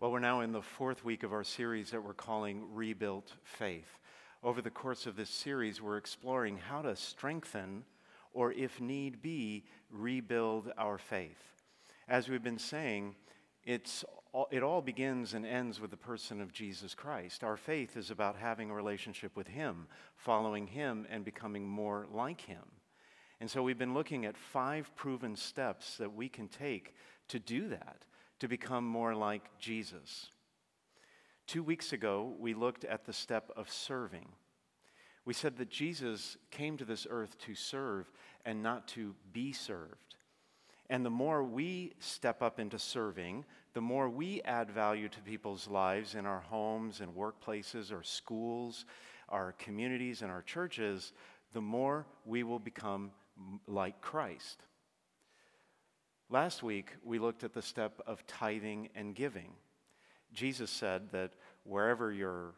Well, we're now in the fourth week of our series that we're calling Rebuilt Faith. Over the course of this series, we're exploring how to strengthen, or if need be, rebuild our faith. As we've been saying, it all begins and ends with the person of Jesus Christ. Our faith is about having a relationship with Him, following Him, and becoming more like Him. And so we've been looking at 5 proven steps that we can take to do that, to become more like Jesus. 2 weeks ago, we looked at the step of serving. We said that Jesus came to this earth to serve and not to be served. And the more we step up into serving, the more we add value to people's lives in our homes and workplaces, our schools, our communities, and our churches, the more we will become like Christ. Last week, we looked at the step of tithing and giving. Jesus said that wherever your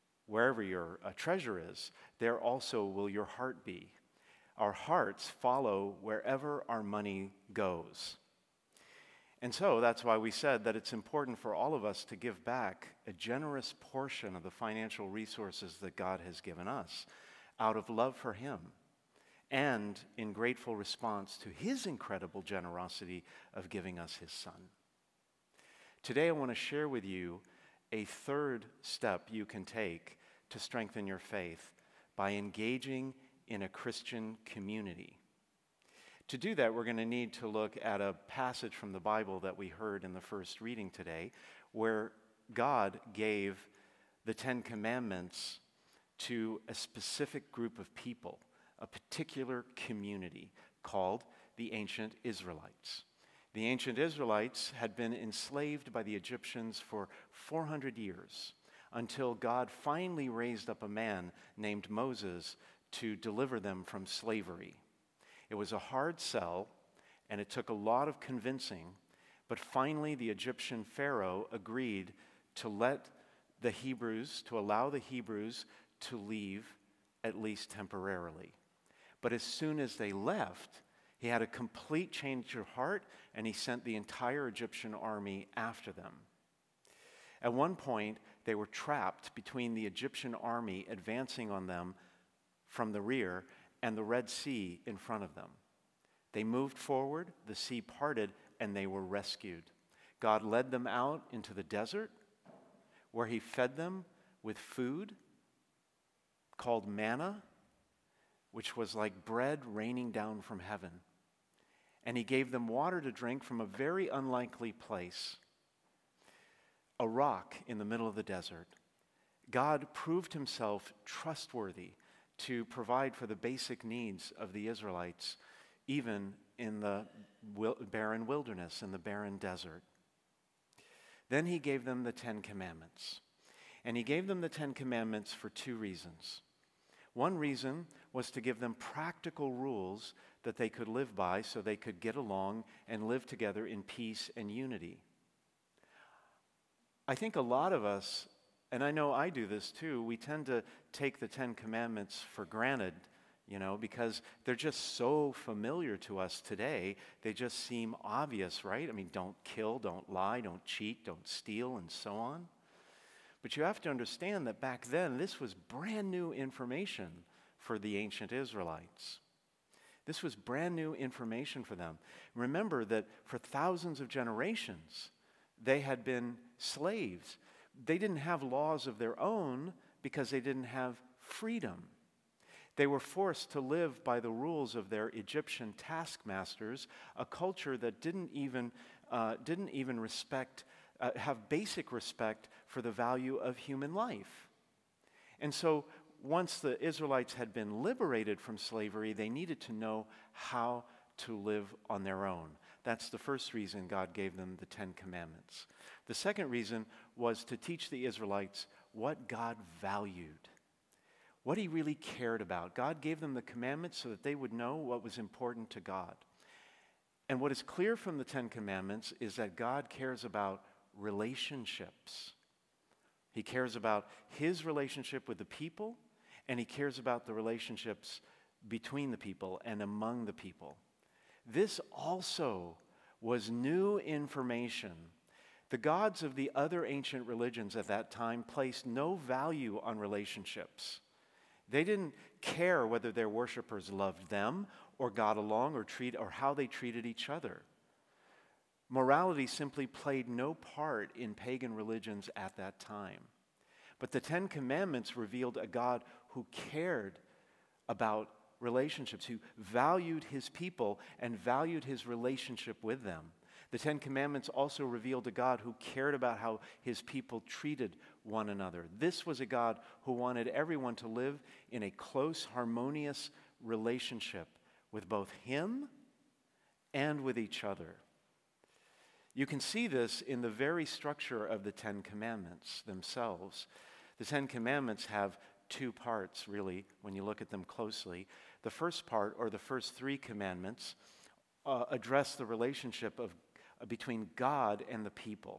treasure is, there also will your heart be. Our hearts follow wherever our money goes. And so that's why we said that it's important for all of us to give back a generous portion of the financial resources that God has given us out of love for Him, and in grateful response to His incredible generosity of giving us His Son. Today I want to share with you a third step you can take to strengthen your faith by engaging in a Christian community. To do that, we're going to need to look at a passage from the Bible that we heard in the first reading today, where God gave the 10 Commandments to a specific group of people, a particular community called the ancient Israelites. The ancient Israelites had been enslaved by the Egyptians for 400 years until God finally raised up a man named Moses to deliver them from slavery. It was a hard sell, and it took a lot of convincing, but finally the Egyptian Pharaoh agreed to allow the Hebrews to leave, at least temporarily. But as soon as they left, he had a complete change of heart, and he sent the entire Egyptian army after them. At one point, they were trapped between the Egyptian army advancing on them from the rear and the Red Sea in front of them. They moved forward, the sea parted, and they were rescued. God led them out into the desert, where He fed them with food called manna, which was like bread raining down from heaven. And He gave them water to drink from a very unlikely place, a rock in the middle of the desert. God proved Himself trustworthy to provide for the basic needs of the Israelites, even in the barren wilderness, in the barren desert. Then He gave them the 10 Commandments. And He gave them the 10 Commandments for 2 reasons. One reason was to give them practical rules that they could live by so they could get along and live together in peace and unity. I think a lot of us, and I know I do this too, we tend to take the 10 Commandments for granted, because they're just so familiar to us today. They just seem obvious, right? I mean, don't kill, don't lie, don't cheat, don't steal, and so on. But you have to understand that back then, this was brand new information for the ancient Israelites. This was brand new information for them. Remember that for thousands of generations, they had been slaves. They didn't have laws of their own because they didn't have freedom. They were forced to live by the rules of their Egyptian taskmasters, a culture that didn't even have basic respect for the value of human life. And so once the Israelites had been liberated from slavery, they needed to know how to live on their own. That's the first reason God gave them the 10 Commandments. The second reason was to teach the Israelites what God valued, what He really cared about. God gave them the commandments so that they would know what was important to God. And what is clear from the 10 Commandments is that God cares about relationships. He cares about His relationship with the people, and He cares about the relationships between the people and among the people. This also was new information. The gods of the other ancient religions at that time placed no value on relationships. They didn't care whether their worshipers loved them or got along or how they treated each other. Morality simply played no part in pagan religions at that time. But the Ten Commandments revealed a God who cared about relationships, who valued his people and valued his relationship with them. The Ten Commandments also revealed a God who cared about how his people treated one another. This was a God who wanted everyone to live in a close, harmonious relationship with both him and with each other. You can see this in the very structure of the Ten Commandments themselves. The Ten Commandments have two parts, really, when you look at them closely. The first part, or the first three commandments, address the relationship between God and the people.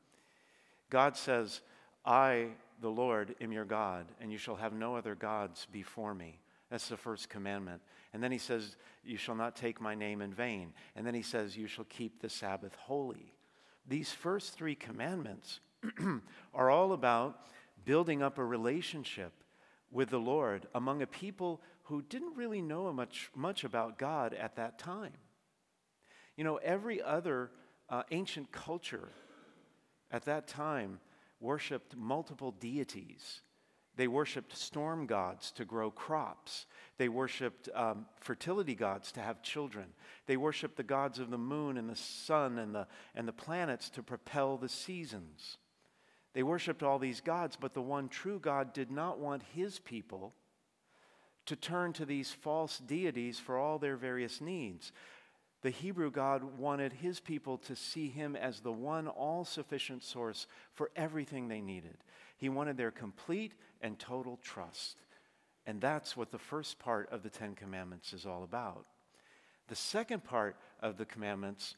God says, I, the Lord, am your God, and you shall have no other gods before me. That's the first commandment. And then he says, you shall not take my name in vain. And then he says, you shall keep the Sabbath holy. These first three commandments are all about building up a relationship with the Lord among a people who didn't really know much about God at that time. You know, every other ancient culture at that time worshipped multiple deities. They worshipped storm gods to grow crops. They worshipped fertility gods to have children. They worshipped the gods of the moon and the sun and the planets to propel the seasons. They worshipped all these gods, but the one true God did not want his people to turn to these false deities for all their various needs. The Hebrew God wanted his people to see him as the one all-sufficient source for everything they needed. He wanted their complete and total trust. And that's what the first part of the Ten Commandments is all about. The second part of the commandments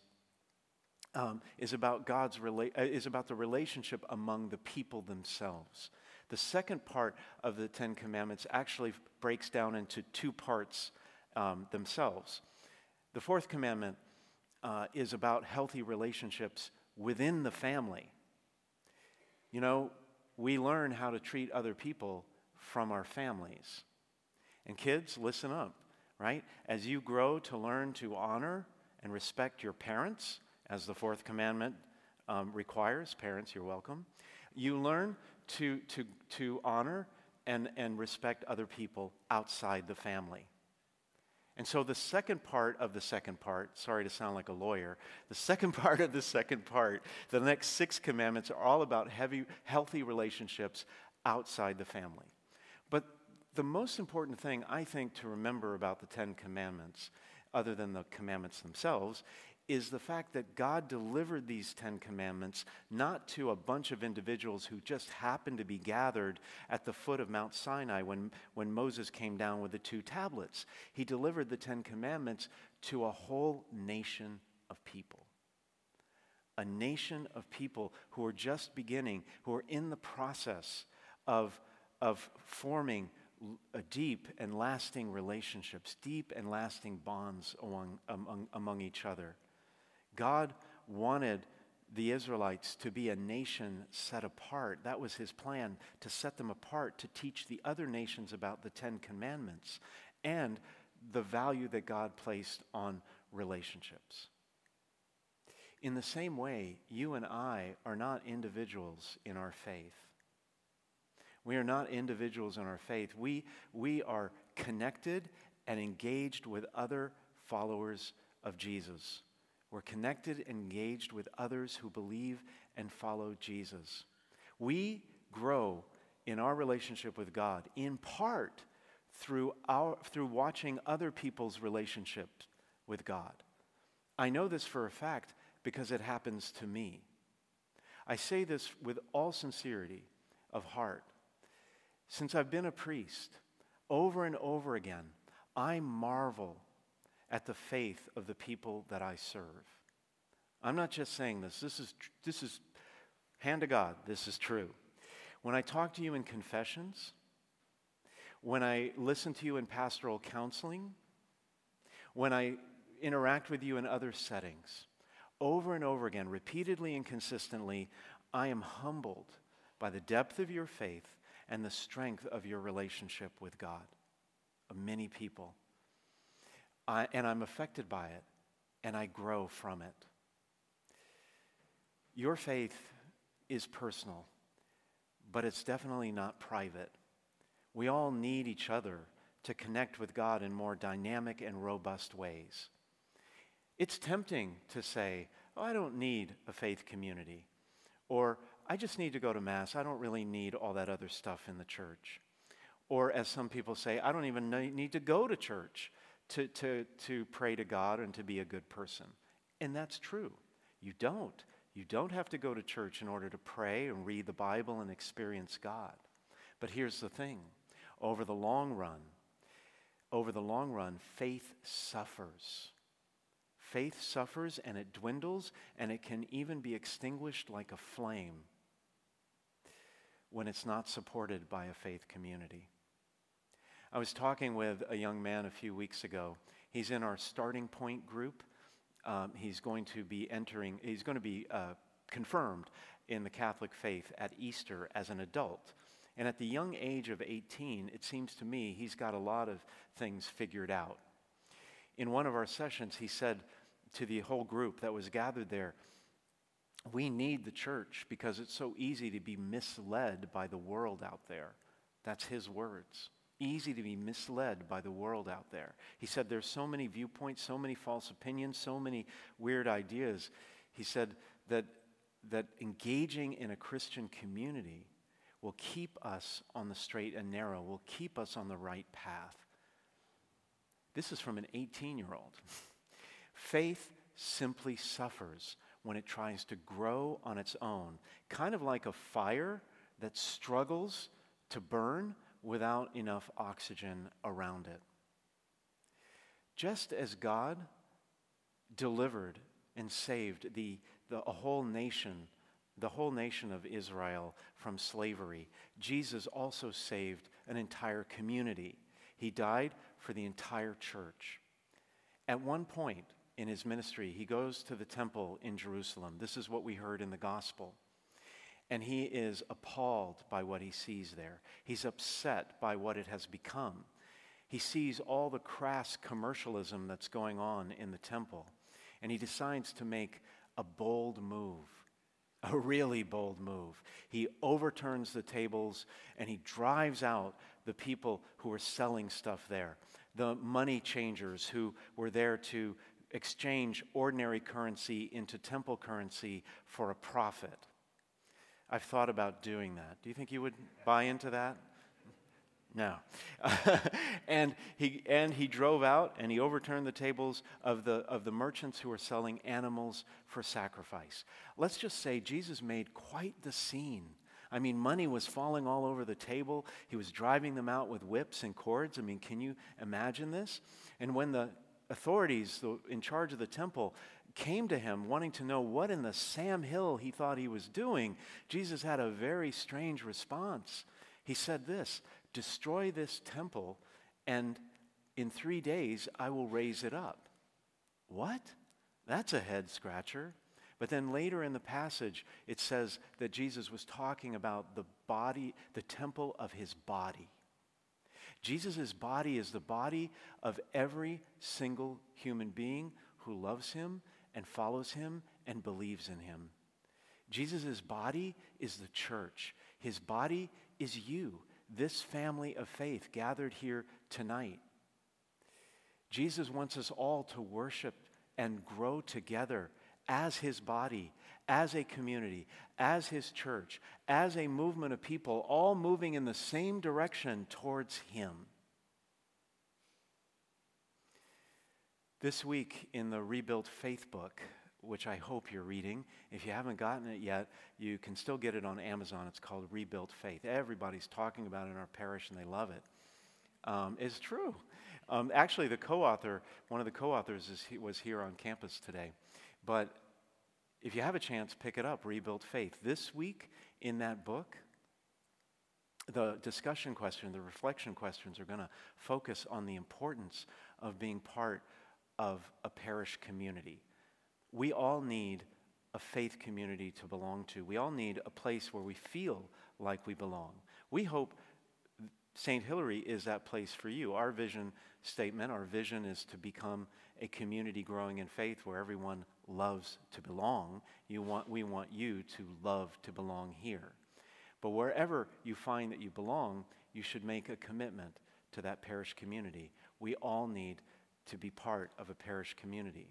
is about the relationship among the people themselves. The second part of the Ten Commandments actually breaks down into two parts themselves. The fourth commandment is about healthy relationships within the family. You know, we learn how to treat other people from our families. And kids, listen up, right? As you grow to learn to honor and respect your parents, as the fourth commandment requires, parents, you're welcome, you learn to honor and respect other people outside the family. And so the second part of the second part, sorry to sound like a lawyer, the second part of the second part, the next 6 commandments are all about healthy relationships outside the family. But the most important thing, I think, to remember about the Ten Commandments, other than the commandments themselves, is the fact that God delivered these 10 commandments not to a bunch of individuals who just happened to be gathered at the foot of Mount Sinai when Moses came down with the 2 tablets. He delivered the 10 commandments to a whole nation of people. A nation of people who are just beginning, who are in the process of forming deep and lasting relationships, deep and lasting bonds among each other. God wanted the Israelites to be a nation set apart. That was his plan, to set them apart, to teach the other nations about the 10 commandments and the value that God placed on relationships. In the same way, you and I are not individuals in our faith. We are not individuals in our faith. We are connected and engaged with other followers of Jesus. We're connected and engaged with others who believe and follow Jesus. We grow in our relationship with God in part through watching other people's relationships with God. I know this for a fact because it happens to me. I say this with all sincerity of heart. Since I've been a priest, over and over again, I marvel at the faith of the people that I serve. I'm not just saying this. This is hand to God. This is true. When I talk to you in confessions, when I listen to you in pastoral counseling, when I interact with you in other settings, over and over again, repeatedly and consistently, I am humbled by the depth of your faith and the strength of your relationship with God. Of many people. And I'm affected by it, and I grow from it. Your faith is personal, but it's definitely not private. We all need each other to connect with God in more dynamic and robust ways. It's tempting to say, oh, I don't need a faith community, or I just need to go to Mass. I don't really need all that other stuff in the church. Or as some people say, I don't even need to go to church to pray to God and to be a good person. And that's true. You don't. You don't have to go to church in order to pray and read the Bible and experience God. But here's the thing. Over the long run, faith suffers. Faith suffers and it dwindles, and it can even be extinguished like a flame when it's not supported by a faith community. I was talking with a young man a few weeks ago. He's in our starting point group. He's going to be confirmed in the Catholic faith at Easter as an adult. And at the young age of 18, it seems to me he's got a lot of things figured out. In one of our sessions, he said to the whole group that was gathered there, we need the church because it's so easy to be misled by the world out there. That's his words. Easy to be misled by the world out there. He said there's so many viewpoints, so many false opinions, so many weird ideas. He said that engaging in a Christian community will keep us on the straight and narrow, will keep us on the right path. This is from an 18-year-old. Faith simply suffers when it tries to grow on its own, kind of like a fire that struggles to burn without enough oxygen around it. Just as God delivered and saved a whole nation, the whole nation of Israel from slavery, Jesus also saved an entire community. He died for the entire church. At one point in his ministry, he goes to the temple in Jerusalem. This is what we heard in the gospel. And he is appalled by what he sees there. He's upset by what it has become. He sees all the crass commercialism that's going on in the temple. And he decides to make a bold move, a really bold move. He overturns the tables and he drives out the people who were selling stuff there, the money changers who were there to exchange ordinary currency into temple currency for a profit. I've thought about doing that. Do you think you would buy into that? No. And he drove out and he overturned the tables of the merchants who were selling animals for sacrifice. Let's just say Jesus made quite the scene. I mean, money was falling all over the table. He was driving them out with whips and cords. I mean, can you imagine this? And when the authorities in charge of the temple came to him wanting to know what in the Sam Hill he thought he was doing, Jesus had a very strange response. He said this, destroy this temple and in 3 days I will raise it up. What? That's a head scratcher. But then later in the passage it says that Jesus was talking about the body, the temple of his body. Jesus' body is the body of every single human being who loves him and follows him and believes in him. Jesus' body is the church. His body is you, this family of faith gathered here tonight. Jesus wants us all to worship and grow together as his body, as a community, as his church, as a movement of people, all moving in the same direction towards him. This week in the Rebuilt Faith book, which I hope you're reading, if you haven't gotten it yet, you can still get it on Amazon. It's called Rebuilt Faith. Everybody's talking about it in our parish and they love it. It's true. Actually, one of the co-authors was here on campus today. But if you have a chance, pick it up, Rebuilt Faith. This week in that book, the discussion question, the reflection questions are going to focus on the importance of being part of a parish community. We all need a faith community to belong to. We all need a place where we feel like we belong. We hope St. Hilary is that place for you. Our vision statement, our vision is to become a community growing in faith where everyone loves to belong. We want you to love to belong here. But wherever you find that you belong, you should make a commitment to that parish community. We all need to be part of a parish community.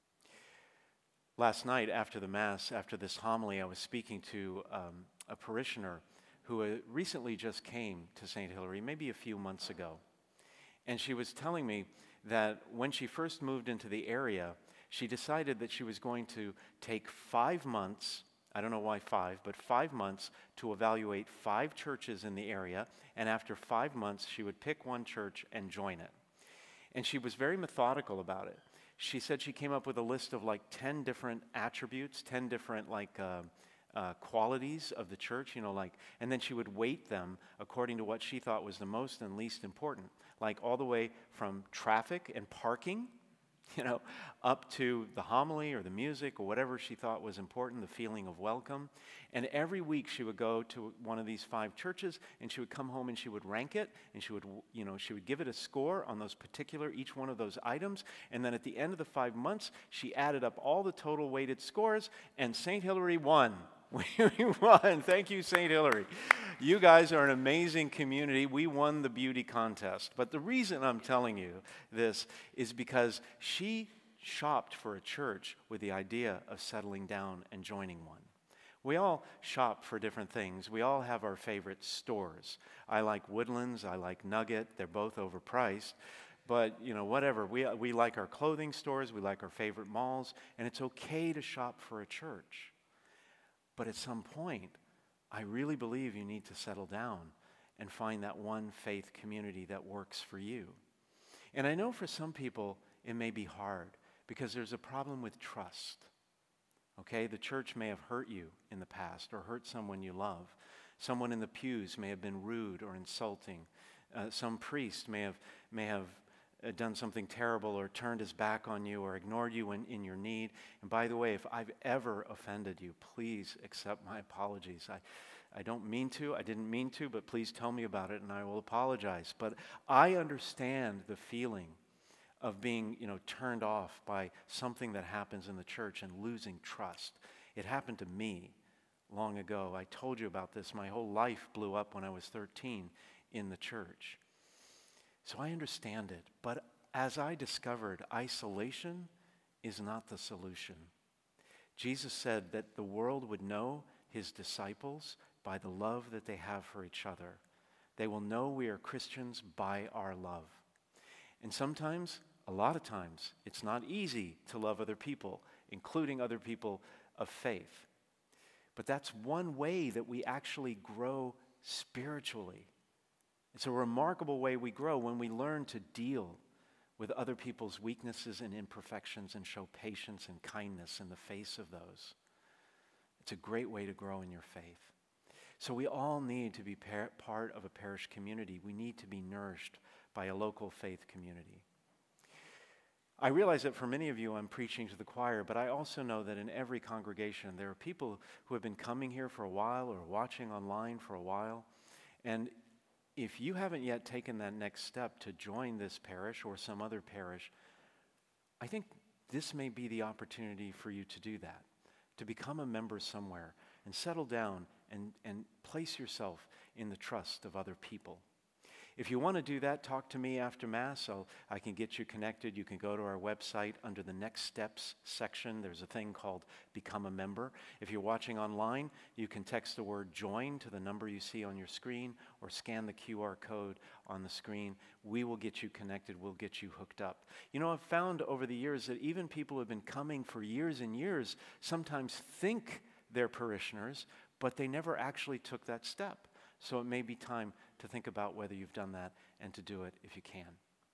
Last night after the Mass, after this homily, I was speaking to a parishioner who recently just came to St. Hilary, maybe a few months ago. And she was telling me that when she first moved into the area, she decided that she was going to take 5 months, I don't know why 5, but 5 months to evaluate 5 churches in the area, and after 5 months, she would pick one church and join it. And she was very methodical about it. She said she came up with a list of like 10 different attributes, 10 different qualities of the church, and then she would weight them according to what she thought was the most and least important, like all the way from traffic and parking, up to the homily or the music or whatever she thought was important, the feeling of welcome. And every week she would go to one of these 5 churches and she would come home and she would rank it and she would give it a score on each one of those items. And then at the end of the 5 months, she added up all the total weighted scores and St. Hilary won. We won. Thank you, St. Hilary. You guys are an amazing community. We won the beauty contest. But the reason I'm telling you this is because she shopped for a church with the idea of settling down and joining one. We all shop for different things. We all have our favorite stores. I like Woodlands. I like Nugget. They're both overpriced. But, whatever. We like our clothing stores. We like our favorite malls. And it's okay to shop for a church. But at some point, I really believe you need to settle down and find that one faith community that works for you. And I know for some people it may be hard because there's a problem with trust. Okay, the church may have hurt you in the past or hurt someone you love. Someone in the pews may have been rude or insulting. Some priest may have done something terrible or turned his back on you or ignored you in your need. And by the way, if I've ever offended you, please accept my apologies. I don't mean to, I didn't mean to, but please tell me about it and I will apologize. But I understand the feeling of being, turned off by something that happens in the church and losing trust. It happened to me long ago. I told you about this. My whole life blew up when I was 13 in the church. So I understand it, but as I discovered, isolation is not the solution. Jesus said that the world would know his disciples by the love that they have for each other. They will know we are Christians by our love. And sometimes, a lot of times, it's not easy to love other people, including other people of faith. But that's one way that we actually grow spiritually. It's a remarkable way we grow when we learn to deal with other people's weaknesses and imperfections and show patience and kindness in the face of those. It's a great way to grow in your faith. So we all need to be part of a parish community. We need to be nourished by a local faith community. I realize that for many of you I'm preaching to the choir, but I also know that in every congregation there are people who have been coming here for a while or watching online for a while. And if you haven't yet taken that next step to join this parish or some other parish, I think this may be the opportunity for you to do that, to become a member somewhere and settle down and place yourself in the trust of other people. If you want to do that, talk to me after Mass. I can get you connected. You can go to our website under the Next Steps section. There's a thing called Become a Member. If you're watching online, you can text the word JOIN to the number you see on your screen or scan the QR code on the screen. We will get you connected. We'll get you hooked up. I've found over the years that even people who have been coming for years and years sometimes think they're parishioners, but they never actually took that step. So it may be time to think about whether you've done that and to do it if you can.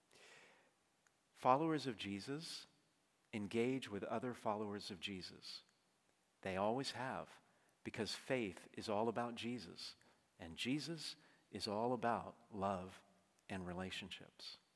Followers of Jesus engage with other followers of Jesus. They always have, because faith is all about Jesus, and Jesus is all about love and relationships.